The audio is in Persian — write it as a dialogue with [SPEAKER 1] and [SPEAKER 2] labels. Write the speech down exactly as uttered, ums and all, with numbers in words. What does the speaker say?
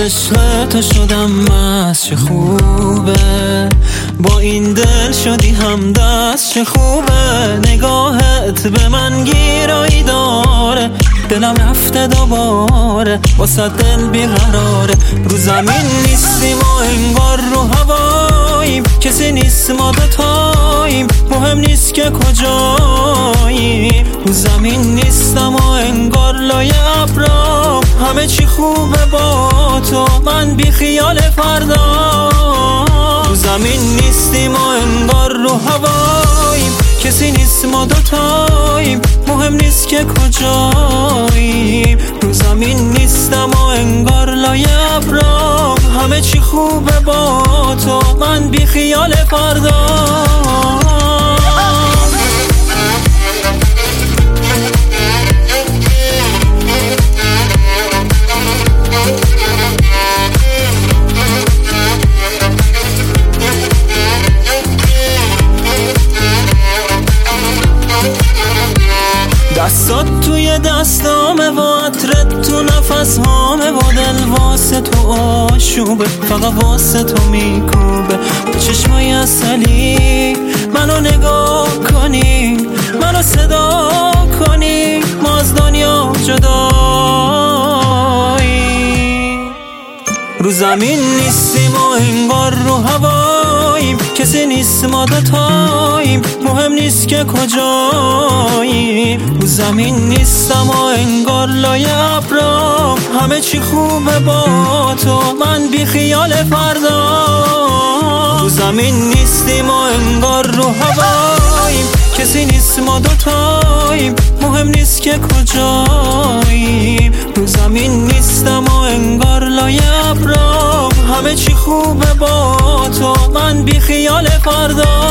[SPEAKER 1] عشق تو شدم مست، چه خوبه با این دل شدی همدست، چه خوبه نگاهت به من گیرایی داره، دلم رفته دوباره واسه دل بیقراره. رو زمین نیستیم و انگار رو هواییم، کسی نیست ما دوتاییم، مهم نیست که کجاییم. رو زمین نیستم و انگار لای ابرام، همه چی خوبه با تو، من بی خیال فردا. رو زمین نیستیم و انگار رو هواییم، کسی نیست ما دوتاییم، مهم نیست که کجاییم. رو زمین نیستم و انگار لای ابرام، همه چی خوبه با تو، من بی خیال فردا. دستات توی دستامه و عطرت تو نفس هامه و دل واسه تو آشوبه، فقط واسه تو میکوبه. به چشمای اصلی منو نگاه کنی، منو صدا کنی، ما از دنیا جدایی. رو زمین نیستیم و انگار رو هواییم، کسی نیست ما دوتاییم، مهم نیست که کجاییم. رو زمین نیستم و انگار لای ابرام، همه چی خوبه با تو، من بی خیال فردا. رو زمین نیستیم و انگار رو هواییم، کسی نیست ما دوتاییم، مهم نیست که کجاییم. رو زمین نیستم و انگار لای ابرام، همه چی خوبه با تو، من بی خیال فردا.